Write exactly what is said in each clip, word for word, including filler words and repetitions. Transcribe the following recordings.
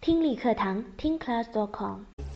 听力课堂听 class dot com。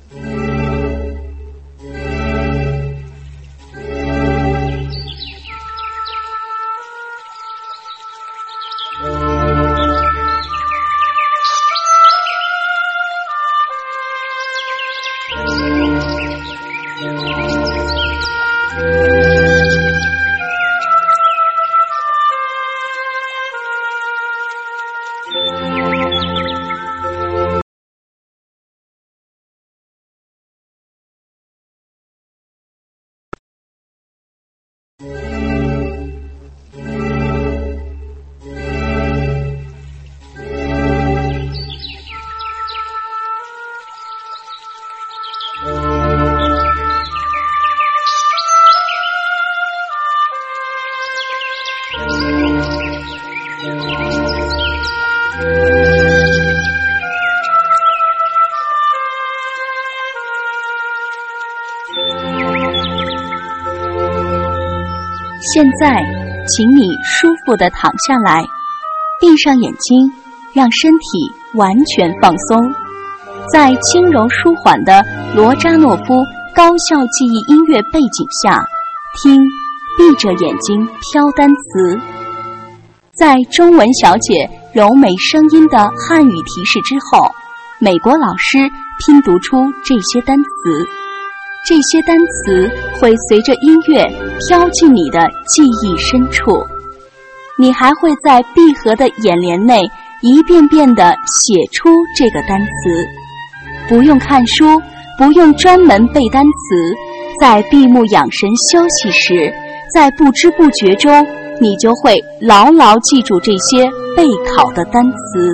现在，请你舒服地躺下来，闭上眼睛，让身体完全放松。在轻柔舒缓的罗扎诺夫高效记忆音乐背景下，听闭着眼睛挑单词。在中文小姐柔美声音的汉语提示之后，美国老师拼读出这些单词。这些单词会随着音乐飘进你的记忆深处，你还会在闭合的眼帘内一遍遍地写出这个单词。不用看书，不用专门背单词，在闭目养神休息时，在不知不觉中，你就会牢牢记住这些备考的单词。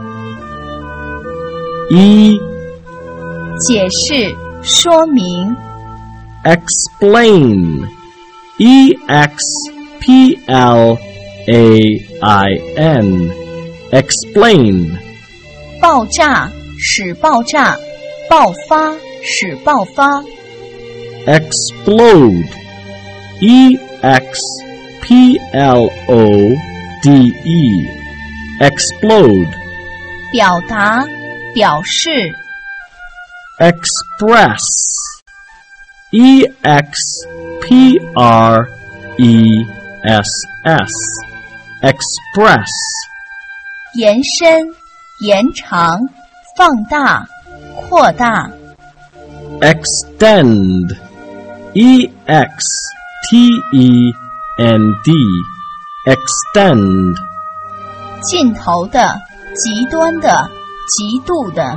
一、 解释说明 explain E X P L A I N explain 爆炸使爆炸，爆发使爆发。 explode E X P L O D E explode 表达表示。 express E X P R E S S express 延伸延长放大扩大。 extend E X T E N D extend 尽头的极端的极度的。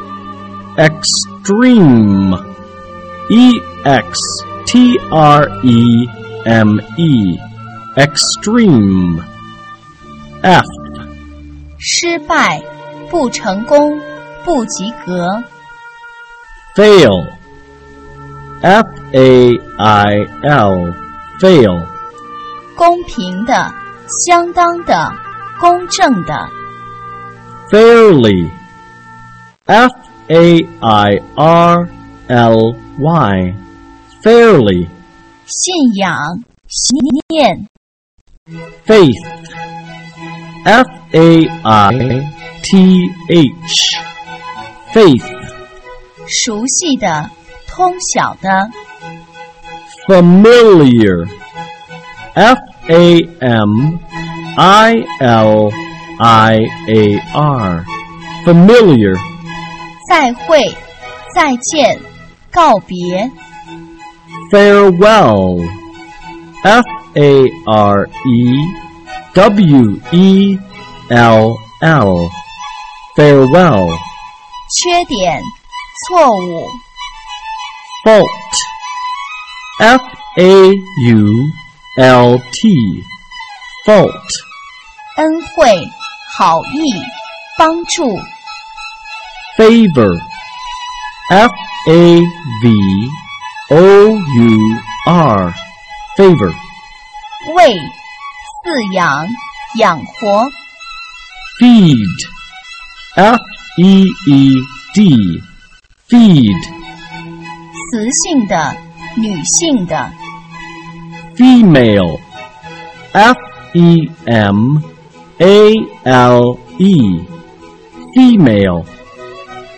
extreme E X T R E M E extreme F 失败不成功不及格。 fail F A I L fail 公平的相当的公正的。 fairly F A I R L Y fairly 信仰信念。 faith F A I T H faith 熟悉的通晓的。 familiar F A M I L I A R familiar 再会再见告别。 farewell F A R E W E L L farewell 缺点错误。 fault F A U L T fault 恩惠好意帮助。 favor F A V O U R favor 喂饲养养活。 feed F E E D feed 雌性的女性的。 female F E M A L E female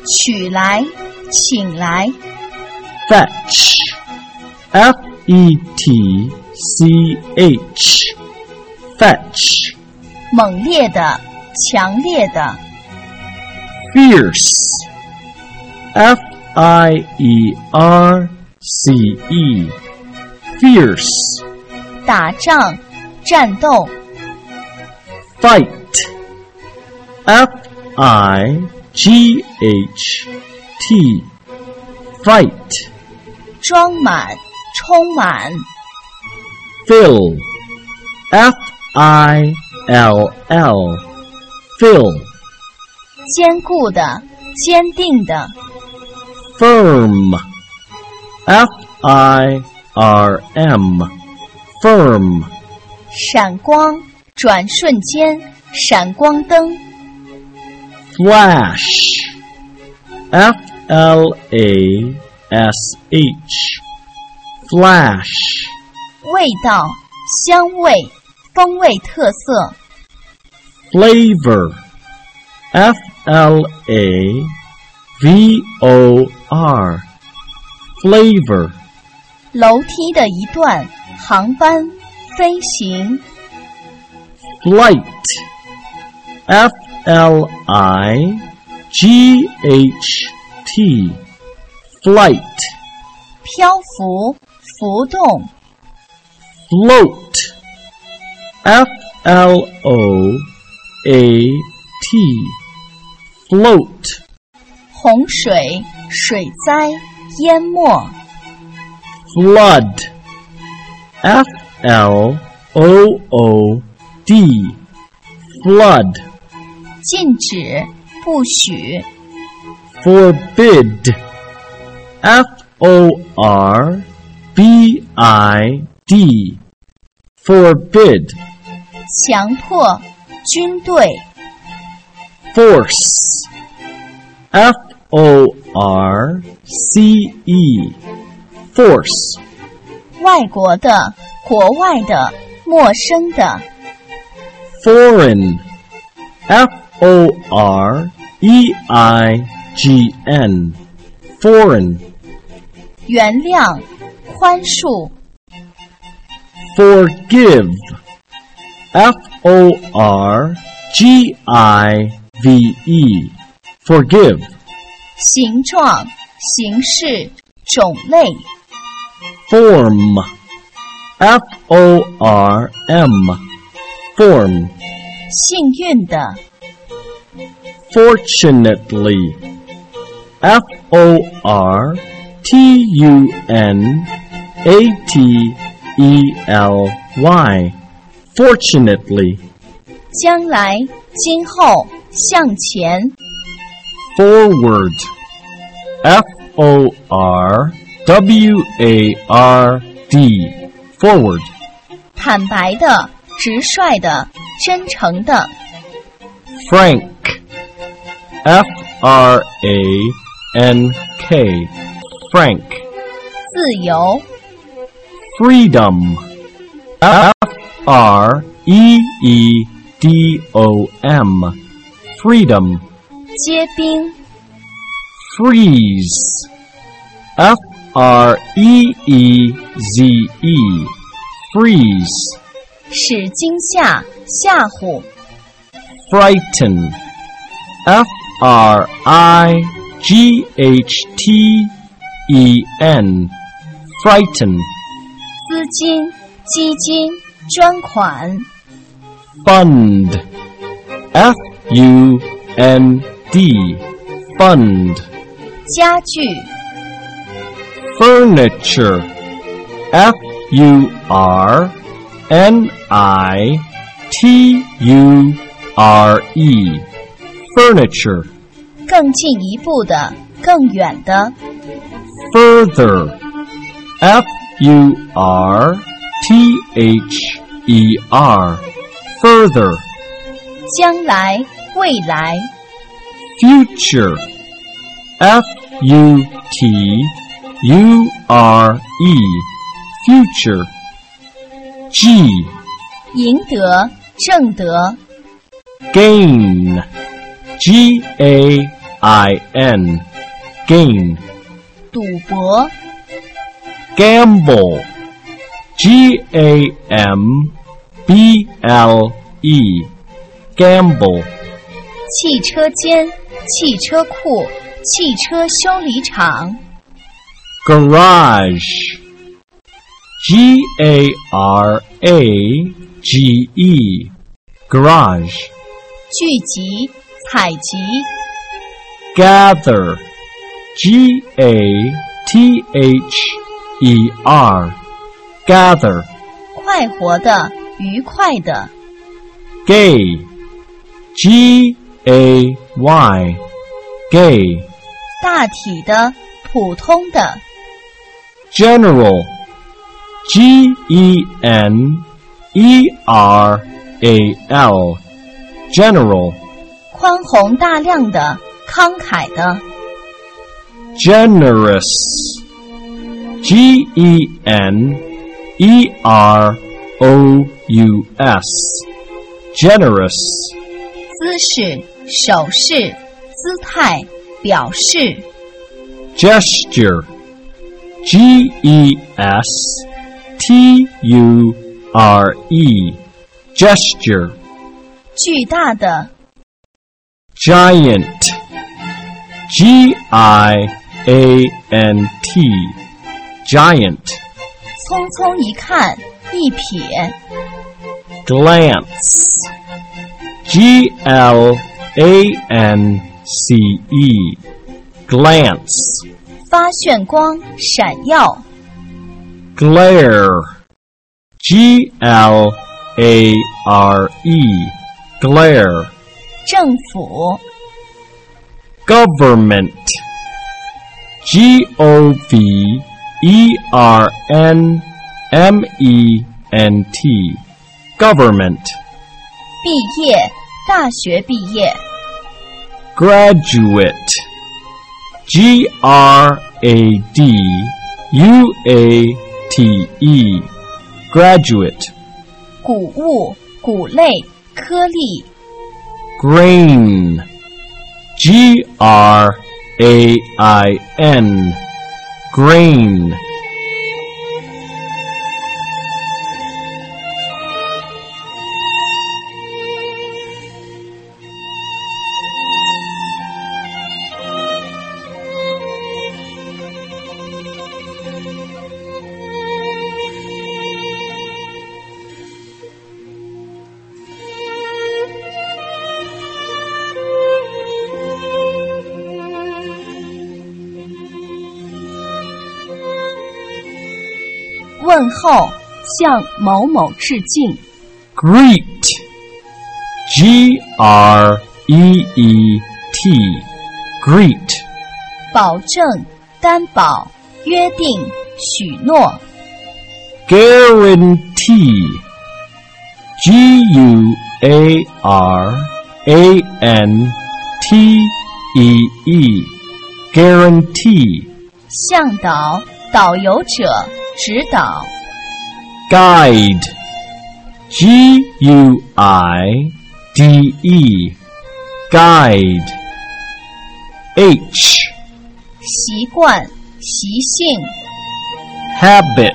取来，请来。 Fetch. F E T C H. Fetch. 猛烈的，强烈的。 Fierce. F I E R C E. Fierce. 打仗，战斗。 Fight. F I G H T. Fight. 装满，充满。 Fill. F I L L. Fill. 坚固的，坚定的。 Firm. F I R M. Firm. 闪光，转瞬间，闪光灯。 Flash. F L A S H. Flash. 味道，香味，风味特色。 Flavor. F L A V O R. Flavor. 楼梯的一段，航班，飞行。 Flight. F L I G H T. Flight. 漂浮，浮动。 Float. F L O A T. Float. 洪水，水灾，淹没。 Flood. F L O O D. Flood. 禁止，不许。 Forbid. F O R B I D. Forbid. 强迫，军队。 Force. F O R C E. Force. 外国的，国外的，陌生的。 Foreign. F O R E I G N. Foreign. 原谅，宽恕。 Forgive. F O R G I V E. Forgive. 形状，形式，种类。 Form. F O R M. Form. 幸运的。 Fortunately. F O R T U N A T E L Y. Fortunately. 将来，今后，向前。 Forward. F O R W A R D. Forward. 坦白的，直率的，真诚的。 Frank. F R A N K. Frank. 自由。 Freedom. F R E E D O M. Freedom. 结冰。 Freeze. F R E E Z E. Freeze. 使惊吓，吓唬。 Frighten. F R I G H T E N. Frighten. 资金，基金，专款。 Fund. F U N D. Fund. 家具。 Furniture. F U R N I T U R E. Furniture. 更进一步的，更远的。 Further. F U R T H E R. Further. 将来，未来。 Future. F U T U R E. Future. G. 赢得，挣得。 Gain. G A I N, gain. 赌博 Gamble, G A M B L E, gamble. 汽车间、汽车库、汽车修理厂 Garage, G A R A G E, garage. 聚集、采集 Gather, G A T H E R, gather. 快活的、愉快的 Gay, G A Y, gay. 大体的、普通的 General, G E N E R A L, general. 宽宏大量的、慷慨的 Generous, G E N E R O U S, generous. 姿势、手势、姿态、表示 Gesture, G E S T U R E, gesture. 巨大的 Giant, G I A N T, giant. 匆匆一看，一瞥 Glance, G L A N C E, glance. 发炫光、闪耀 Glare, G L A R E, glare. 政府 Government, G O V E R N M E N T, government. 毕业，大学毕业 Graduate, G R A D U A T E, graduate. 谷物、谷类、颗粒 Grain, G R A I N, grain. “问候”向某某致敬 Greet, G R E E T, greet. 保证、担保、约定、许诺 Guarantee, G U A R A N T E E, guarantee. 向导、导游者、指导 Guide, G U I D E, guide. H, 习惯、习性 habit,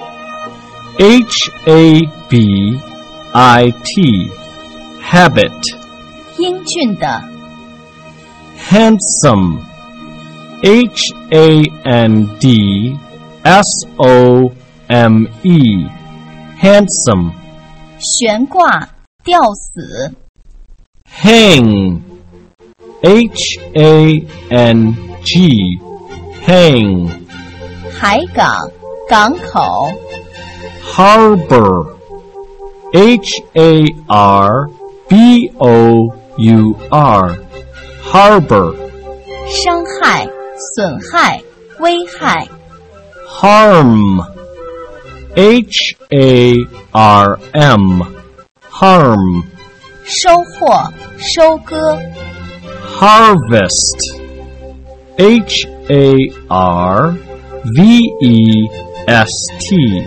H A B I T, habit. 英俊的 Handsome, H A N D S O M E, handsome. 悬挂、吊死 Hang, H A N G, hang. 海港、港口 Harbor, H A R B O U R, harbor. 伤害、损害、危害 Harm, H A R M, harm. 收获、收割 Harvest, H A R V E S T,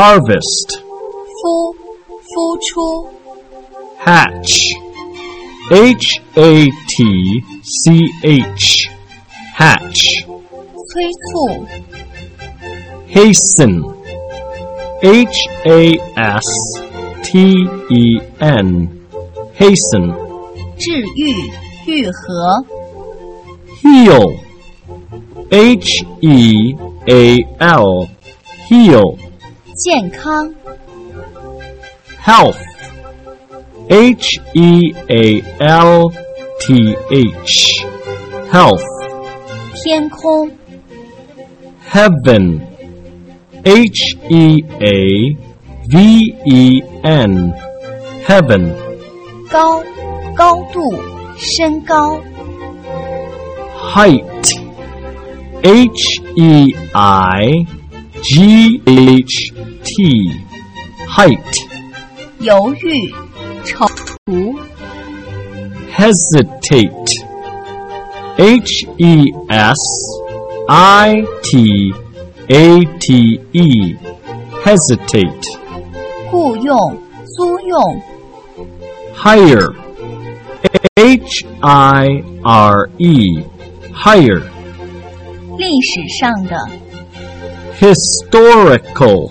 harvest. 孵、孵出 Hatch, H A T C H, hatch. 催促 Hasten, H A S T E N, hasten. 治愈愈合 Heal, H E A L, heal. 健康 Health, H E A L T H, health. 天空 Heaven, H E A V E N, heaven. 高高度身高 Height, H E I G H T, height. 犹豫踌躇 Hesitate, H E S I T A T E, hesitate. 雇用租用 Hire, H I R E, hire. 历史上的 Historical,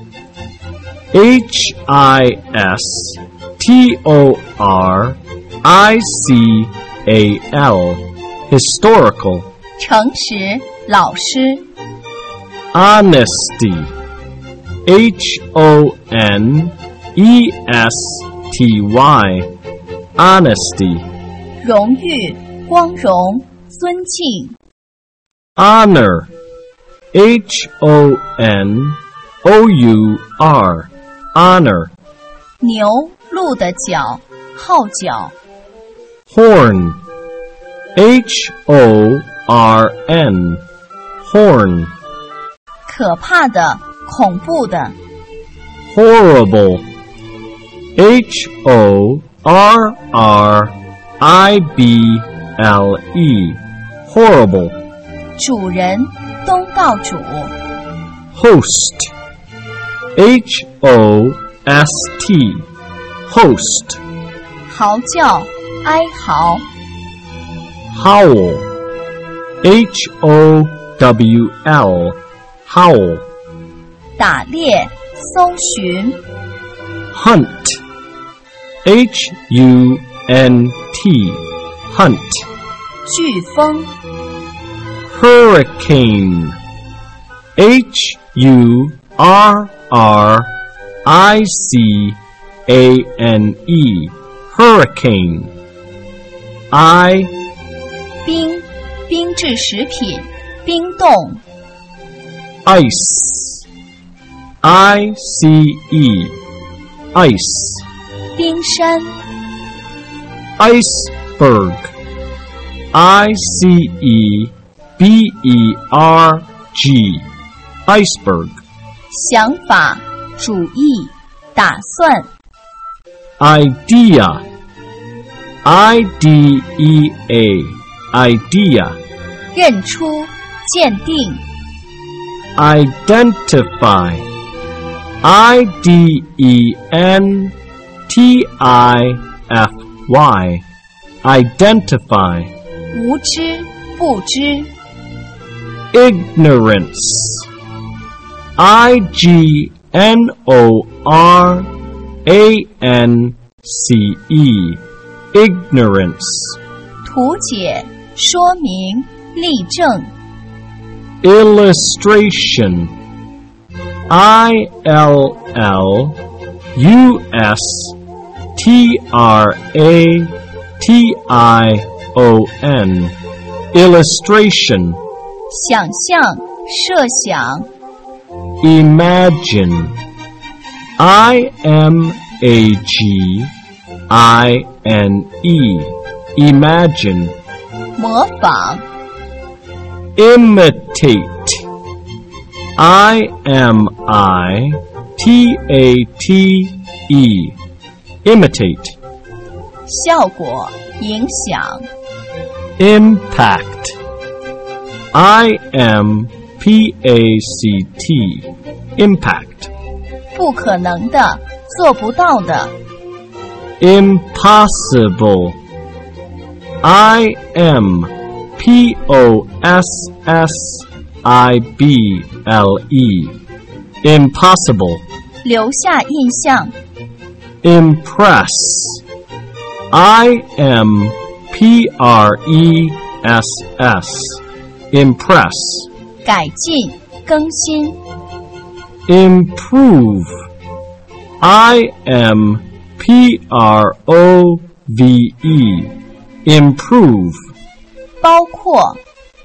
H I S T O R I C A L, historical. 诚实老实 Honesty, H O N E S T Y, honesty. 荣誉光荣尊敬 Honor, H O N O U R, honor. 牛鹿的角号角 Horn, H O R N, horn. 可怕的恐怖的 Horrible, H O R R I B L E, horrible. 主人东道主 Host, H O S T, host. 嚎叫哀嚎 Howl, H O W L, howl. 打猎搜寻 Hunt, H U N T, hunt. 飓风 Hurricane, H U R R I C A N E, hurricane. I, 冰冰制食品冰冻 ice, I C E, ice. 冰山 Iceberg, I C E B E R G, iceberg. 想法主意打算 Idea, I D E A, idea. 认出鉴定 Identify, I D E N T I F Y, identify. 无知不知 Ignorance, I G N O R A N C E, ignorance. 图解说明例证 Illustration, I L L U S T R A T I O N, illustration. 想象设想 Imagine, I M A G I N E, imagine. 模仿 Imitate, I M I T A T E, imitate. 效果影响 Impact, I M P A C T, impact. 不可能的做不到的 Impossible, I M P O S S I B L E. Impossible. 留下印象。 Impress. I M P R E S S. Impress. 改进，更新。 Improve. I M P R O V E. Improve. 包括。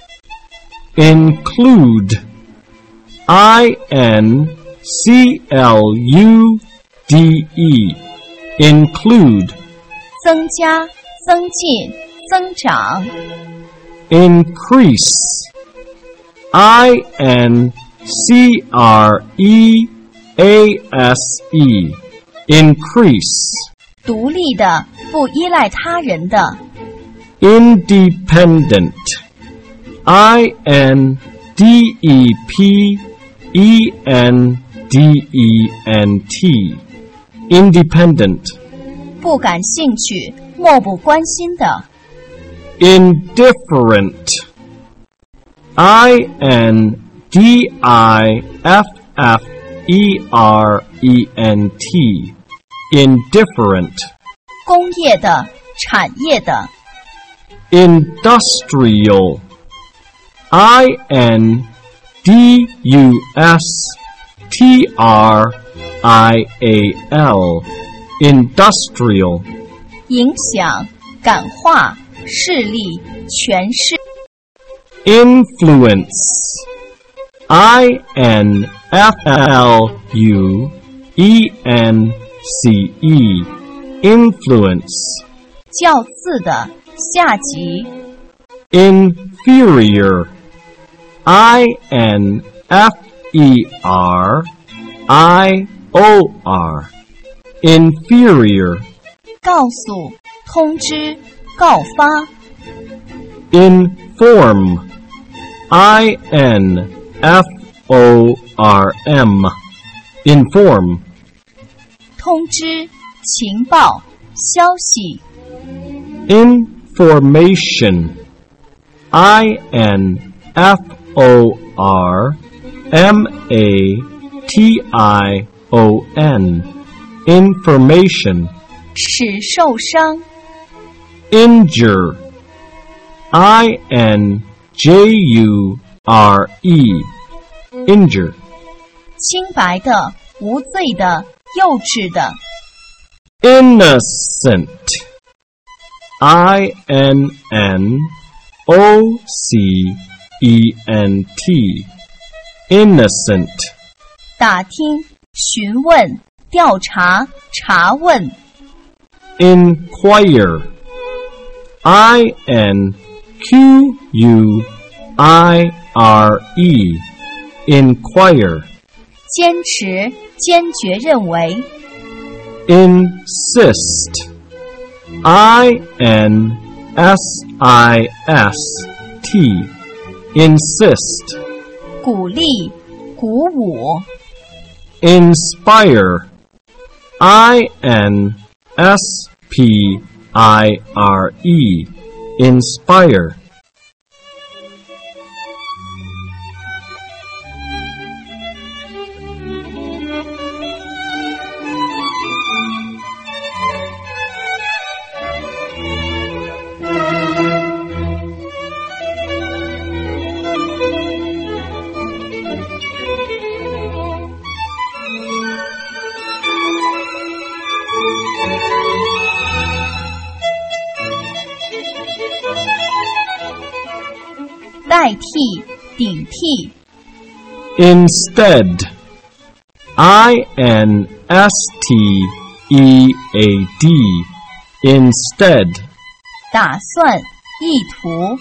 Include. I N C L U D E. Include. 增加，增进，增长。 Increase. I N C R E A S E. Increase. 独立的，不依赖他人的。 Independent. I N D E P E N D E N T. Independent. 不感兴趣，漠不关心的。 Indifferent. I N D I F F E R E N T. Indifferent. 工业的，产业的。 Industrial. I N D U S T R I A L. Industrial. 影响，感化，势力，诠释。 Influence. I N F L U E N C E. Influence. 较次的，下级。 Inferior. I N F E R I O R. Inferior. 告诉，通知，告发。 Inform. I N F O R M. Inform. 通知，情报，消息。 Information. I N F O R M A T I O N. Information. 使受伤。 Injure. I N J U R E. Injure. 清白的，无罪的，幼稚的。 Innocent. I N N O C E N T. Innocent. 打听，询问，调查，查问。 Inquire. I N Q U I R E. Inquire. 坚持，坚决认为。 Insist. I N S I S T. Insist. 鼓励，鼓舞。 Inspire. I N S P I R E. Inspire. 代替，顶替。 Instead. I N S T E A D. Instead. 打算，意图。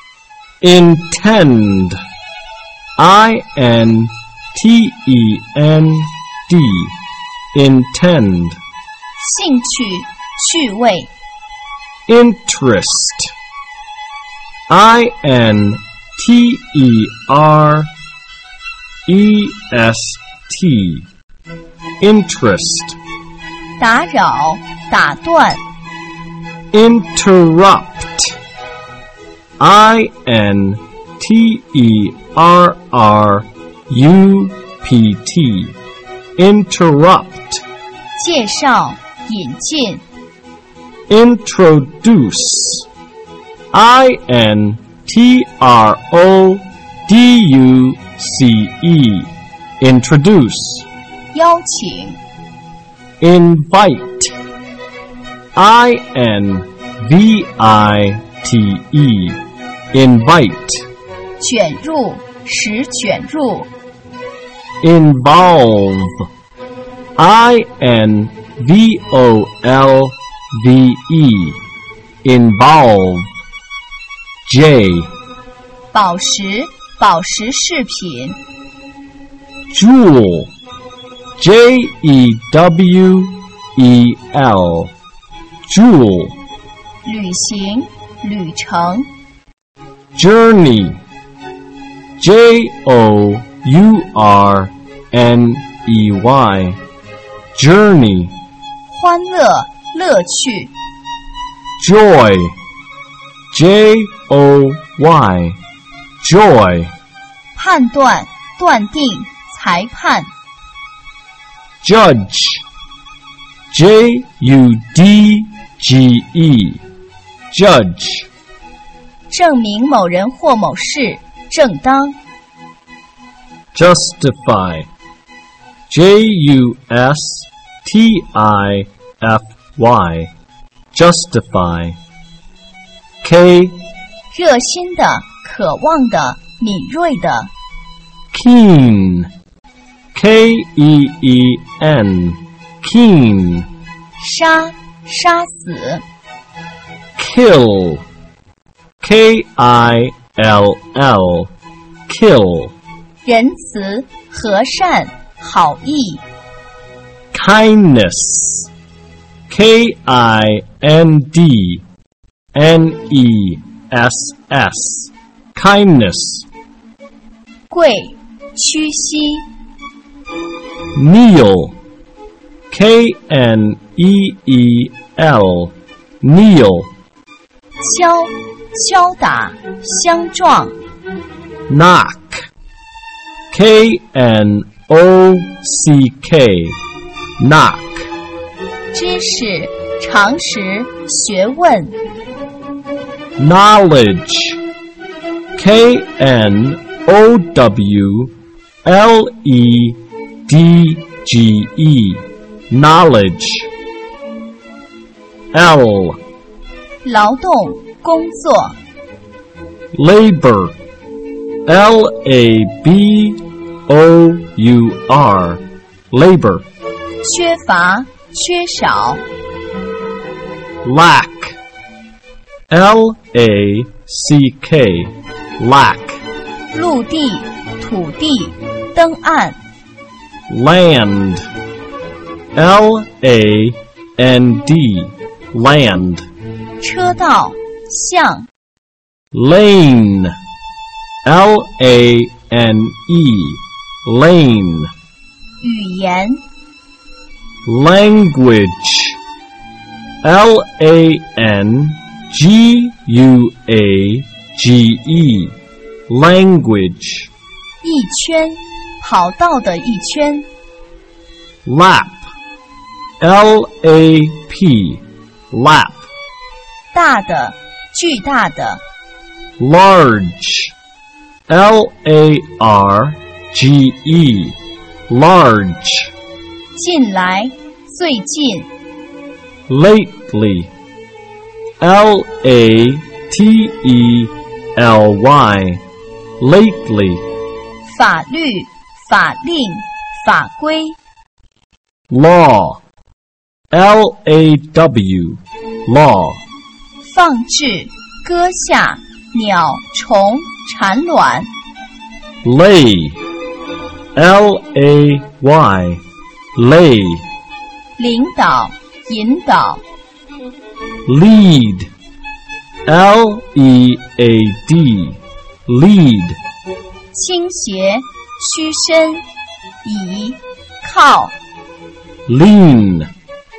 Intend. I N T E N D. Intend. 兴趣，趣味。 Interest. I N T E R E S T. Interest. 打扰，打断。 Interrupt. I N T E R R U P T. Interrupt. 介绍，引进。 Introduce. I N T R O D U C E. Introduce. 邀请。 Invite. I N V I T E. Invite. 卷入，使卷入。 Involve. I N V O L V E. Involve. J. 宝石，宝石饰品。 Jewel. J E W E L. Jewel. 旅行，旅程。 Journey. J O U R N E Y. Journey. 欢乐，乐趣。 Joy. J O Y. Joy. 判断，断定，裁判。 Judge. J U D G E. Judge. 证明某人或某事正当。 Justify. J U S T I F Y. Justify. K. 热心的，渴望的，敏锐的。 Keen. K E E N. Keen. 杀，杀死。 Kill. K I L L. Kill. 仁慈，和善，好意。 Kindness. K I N D N E S S. Kindness. 跪，屈膝。 Kneel. K N E E L. Kneel. 敲，敲打，相撞。 Knock. K N O C K. Knock. 知识，常识，学问。 Knowledge. K N O W L E D G E. Knowledge. L. 劳动，工作。 Labor. L A B O U R. Labor. 缺乏，缺少。 Lack. L A C K. Lack. 陆地，土地，登岸。 Land. L A N D. Land. 车道，巷。 Lane. L A N E. Lane. 语言。 Language. L A N G U A G E. Language. 一圈，跑道的一圈。 Lap. L A P. Lap. 大的，巨大的。 Large. L A R G E. Large. 近来，最近。 Lately. L A T E L Y. Lately. 法律，法令，法规。 Law. L A W. Law. 放置，割下，鸟虫产卵。 Lay. L A Y. Lay. 领导，引导。 Lead. L E A D. Lead. 倾斜，屈身，倚，靠。 Lean.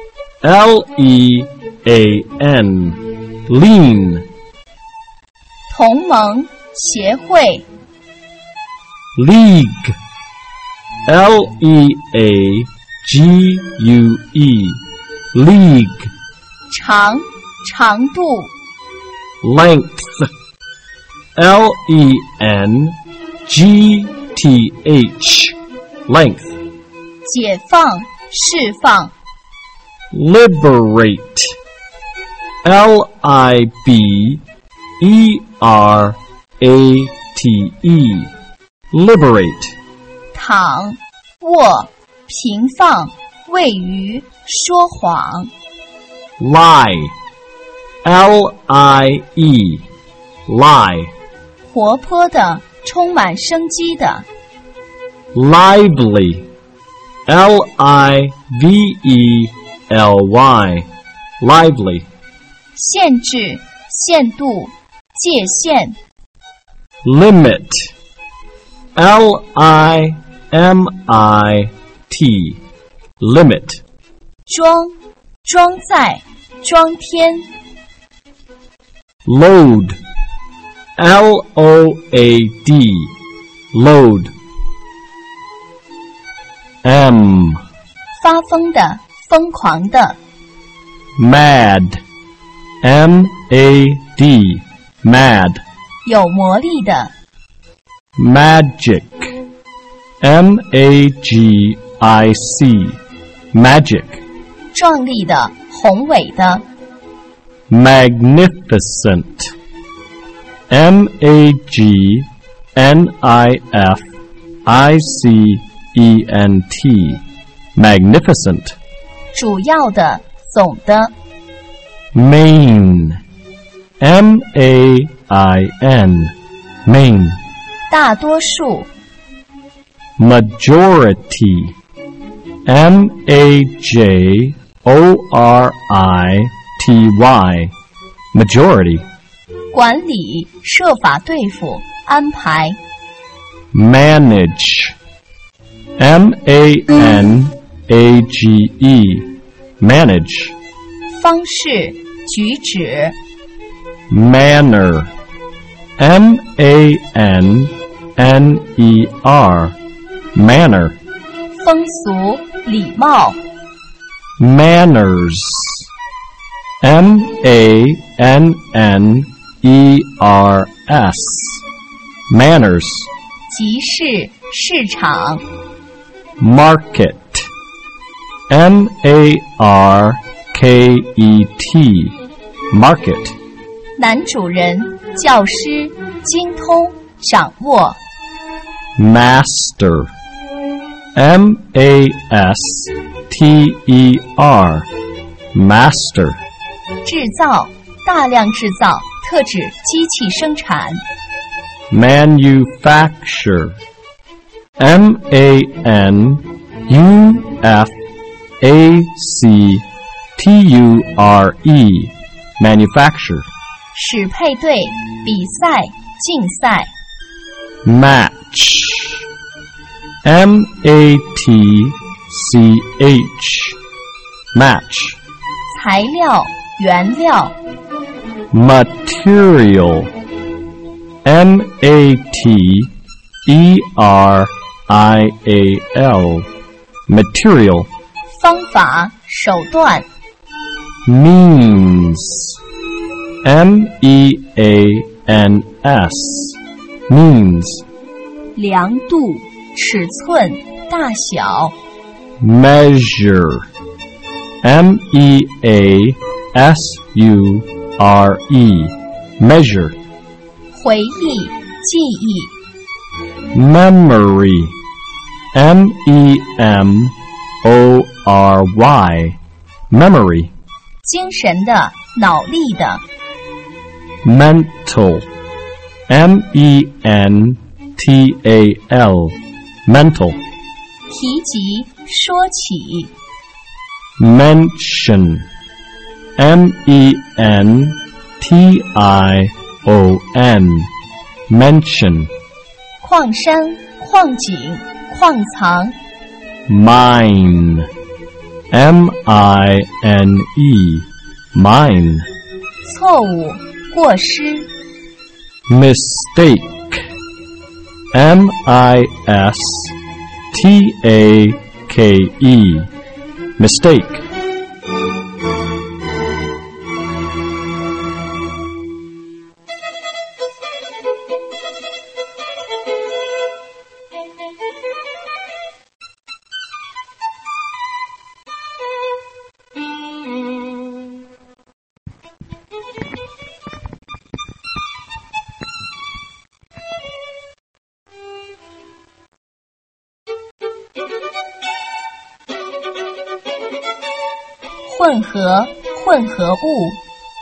L E A N. Lean. 同盟、协会。 League. L E A G U E. League. 长，长度。 Length. L E N G T H. Length. 解放，释放。 Liberate. L I B E R A T E. Liberate. 躺，卧，平放，位于，说谎。 Lie. L I E. Lie. 活泼的，充满生机的。 Lively. L I V E L Y. Lively. 限制，限度，界限。 Limit. L I M I T. Limit. 装，装载，装填。 Load. L O A D. Load. M. 发疯的，疯狂的。 Mad. M A D. Mad. 有魔力的。 Magic. M A G I C. Magic. 壮丽的，宏伟的。 Magnificent. M A G N I F I C E N T. Magnificent. 主要的，总的。 Main. M A I N. Main. 大多数。 Majority. M A J O R I T Y. Majority. 管理，设法对付，安排。 Manage. M A N A G E. Manage. 方式，举止。 Manner. M A N N E R. Manner. 风俗，礼貌。 Manners. M A N N E R S. Manners. 集市，市场。 Market. M A R K E T. Market. 男主人，教师，精通，掌握。 Master. M A S T E R. Master. 制造，大量制造，特指机器生产。 Manufacture. M A N U F A C T U R E. Manufacture. 使配对，比赛，竞赛。 Match. M A T C H. Match. 材料，原料。 Material. M A T E R I A L. Material. 方法，手段。 Means. M E A N S. Means. 量度，尺寸，大小。 Measure. M E A S U R E. Measure. 回忆，记忆。 Memory. M E M O R Y. Memory. 精神的，脑力的。 Mental. M E N T A L. Mental. 提及，说起。 Mention. M E N T I O N. Mention. 矿山，矿井，矿藏。 Mine. M I N E. Mine. 错误，过失。 Mistake. M I S T A K E. Mistake. 混合，混合物。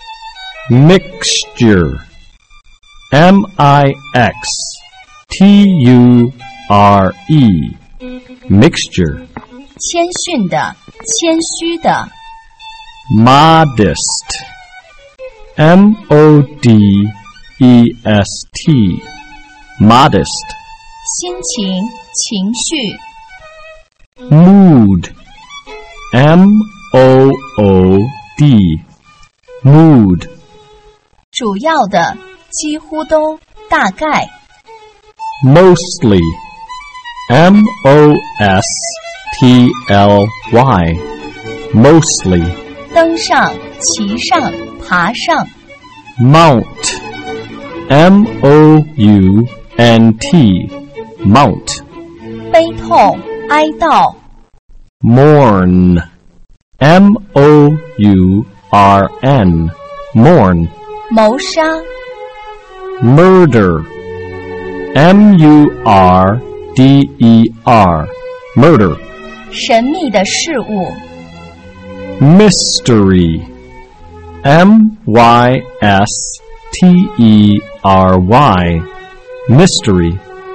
Mixture. M I X T U R E. Mixture. 谦逊的，谦虚的。 Modest. M O D E S T. Modest. 心情，情绪。 Mood. M O O D. Mood. 主要的，几乎都，大概。 Mostly. M O S T L Y. Mostly. 登上，骑上，爬上。 Mount. M O U N T. Mount. 悲痛，哀悼。 Mourn. M O U R N. Mourn. 谋杀。 Murder. M U R D E R. Murder. 神秘的事物。 Mystery. M Y S T E R Y. Mystery.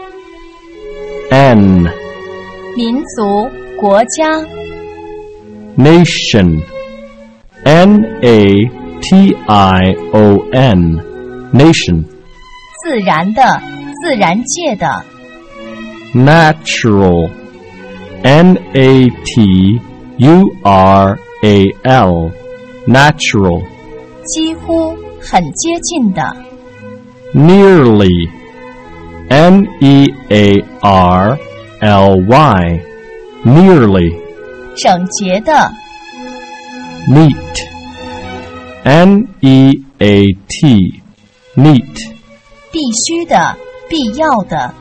N. 民族，国家。 Nation. N A T I O N. Nation. 自然的，自然界的。 Natural. N A T U R A L. Natural. 几乎，很接近的。 Nearly. N E A R L Y. Nearly. 整洁的。 Neat. N E A T. Neat. 必须的，必要的。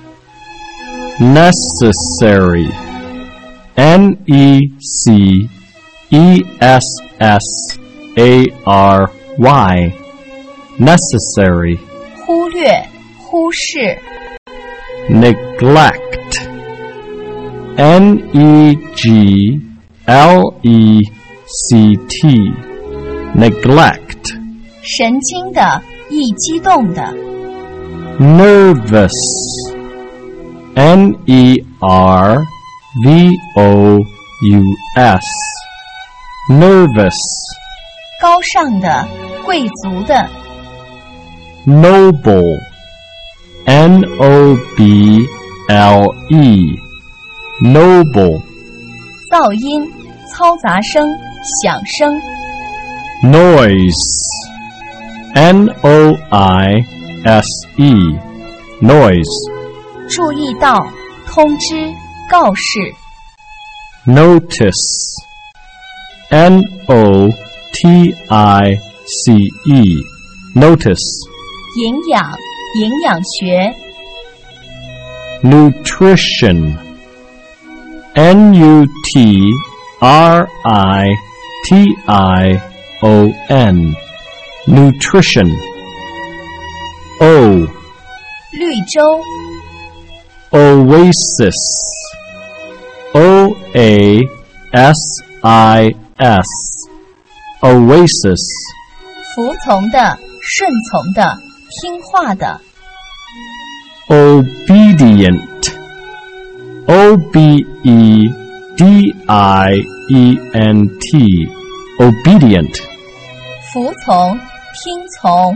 Necessary. N E C E S S A R Y. Necessary. 忽略，忽视。 Neglect. N E G L E C T. Neglect. 神经的，易激动的。 Nervous. N E R V O U S. Nervous. 高尚的，贵族的。 Noble. N O B L E. Noble. 噪音，嘈杂声，响声。 Noise. N O I S E. Noise. 注意到，通知，告示。 Notice. N O T I C E. Notice. 营养，营养学。 Nutrition. N U T R I T I O N. Nutrition. O. 绿洲。 Oasis. O A S I S. Oasis. 服从的，顺从的，听话的。 Obedient. O B E D I E N T. Obedient. 服从，听从。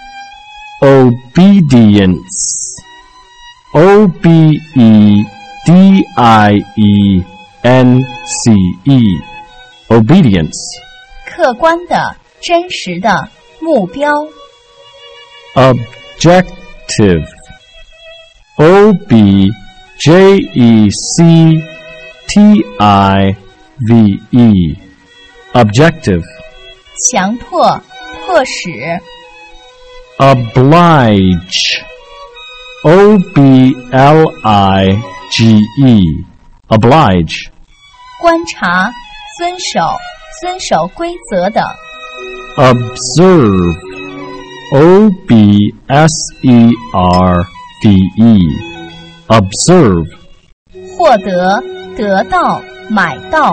Obedience. O B E D I E N C E. Obedience. 客观的，真实的，目标。 Objective. Objective. O B J E C T I V E. Objective. 强迫，迫使。 Oblige. O B L I G E. Oblige. 观察，遵守，遵守规则的。 Observe. O B S E R V E. Observe. 获得，得到，买到。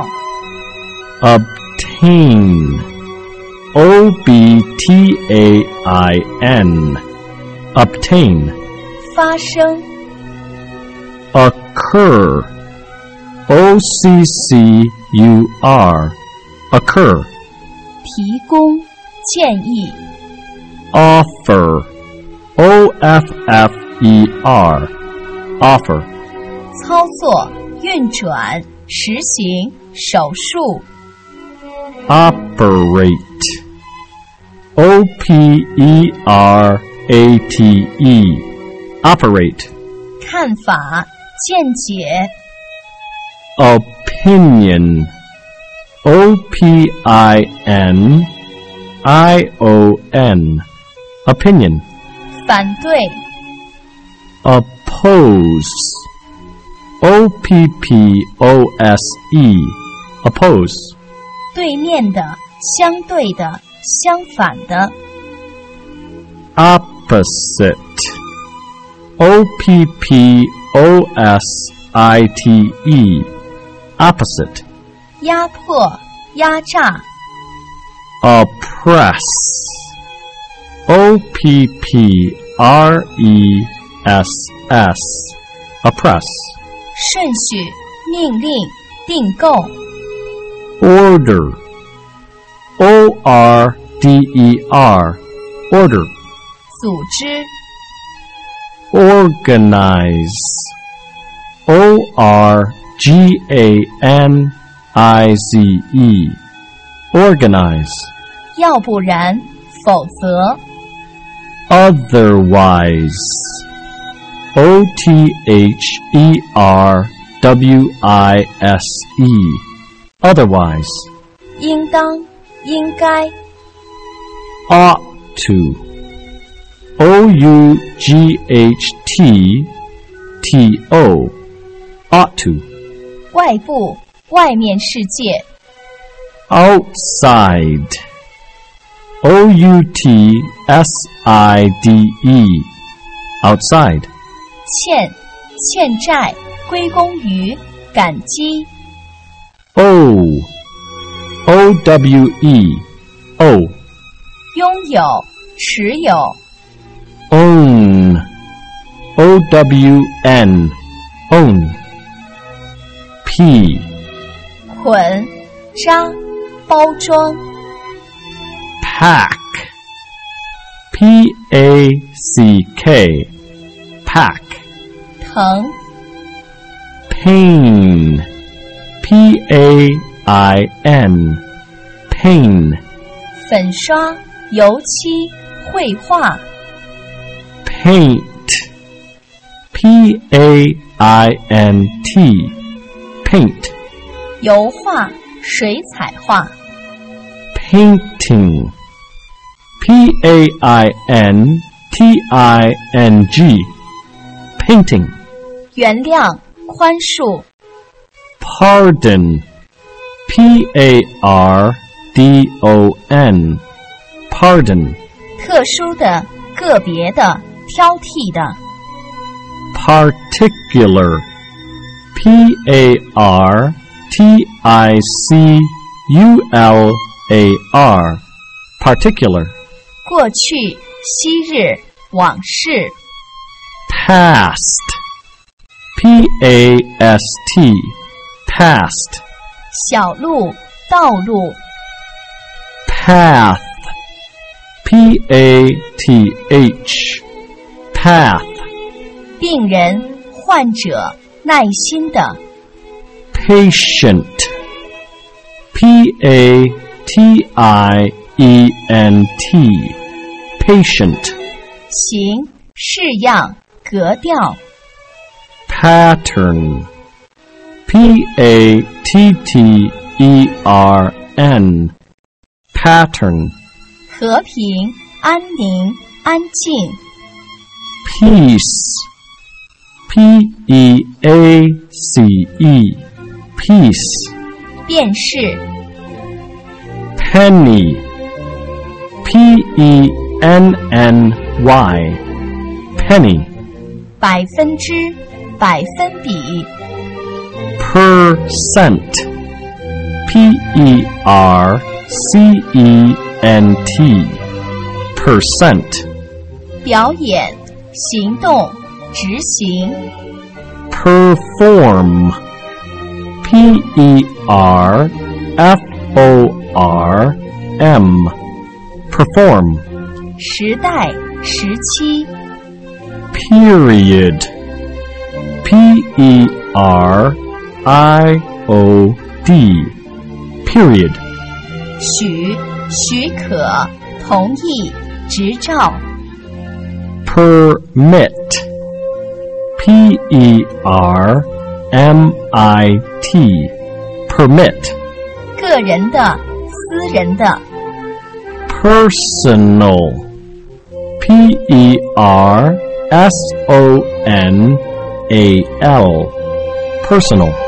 Obtain. O B T A I N. Obtain. 发生。 Occur. O C C U R. Occur. 提供，建议。 Offer. O F F E R. Offer. 操作，运转，实行，手术。 Operate. O P E R A T E. Operate. 看法，见解。 Opinion. O P I N I O N. Opinion. 反对。 Oppose. O P P O S E. Oppose. 对面的，相对的，相反的。 Opposite. O P P O S I T E. Opposite. 压迫，压榨。 Oppress. O P P R E S S. Oppress. 顺序，命令，订购。 Order. O R D E R. Order. 组织。 Organize. O R G A N I Z E. Organize. 要不然，否则。 Otherwise. O T H E R W I S E. Otherwise. 应当，应该。 Ought to. O U G H T T O. Ought to. 外部，外面世界。 Outside. O U T S I D E. Outside. 欠，欠债，归功于，感激。 O. O W E. O. 拥有，持有。 Own. O W N. Own. P. 捆，扎，包装。 Pack. P A C K. Pack. 疼。 Pain. P A I N. Pain. 粉刷，油漆，绘画。 Paint. P A I N T. Paint. 油画，水彩画。 Painting. P A I N T I N G. Painting. 原谅，宽恕。 Pardon. P A R D O N. Pardon. 特殊的，个别的，挑剔的。 Particular. P A R T I C U L A R. Particular. 过去，昔日，往事。 Past. P A S T. Past. 小路，道路。 Path. P A T H. Path. 病人，患者，耐心的。 Patient. P A T I E N T. Patient. 行， 式样、格调。 Pattern. P A T T E R N. Pattern. 和平、安宁、安静。 Peace. P E A C E. Peace. 辨识。 Penny. P E N N Y. Penny. 百分之，百分比。 Percent. P E R C E N T. Percent. 表演、行动、执行。 Perform. P E R F O R M. Perform. 时代、时期。 Period. P E R I O D. Period. 许、许可、同意、执照。 Permit. P E R M I T. Permit. 个人的、私人的。 Personal. P E R S O N A L. Personal.